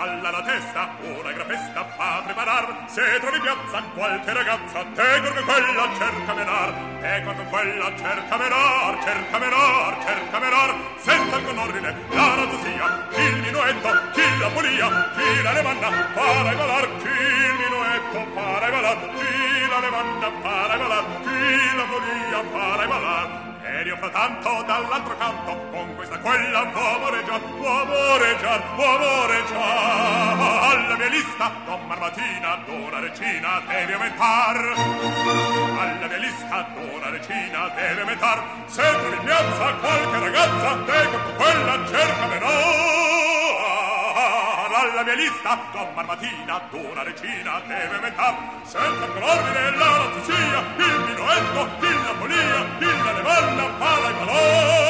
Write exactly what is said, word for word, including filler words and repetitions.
palla alla testa, una gran festa fa preparar. Se trovi in piazza qualche ragazza, te con quella cerca menar, te con quella cerca menar, cerca menar, cerca menar, senza alcun ordine, la razzosia, chi il minuetto, chi la polia, chi la levanna, para e balar, chi il minuetto, para e balar, chi la levanna, para e balar, chi la polia, para e balar. Ed io frattanto dall'altro canto con questa quella uomo reggiar, uomo reggiar, uomo reggiar. Alla mia lista don Marmatina, dona regina deve aumentar. Alla mia lista dona regina deve aumentar. Se trovi in piazza qualche ragazza, te con quella cerca menor. Alla mia lista don Marmatina, dona regina deve aumentar. Senza con ordine la razzosia, il minuetto, il la polia, il la levanna, pala e balò.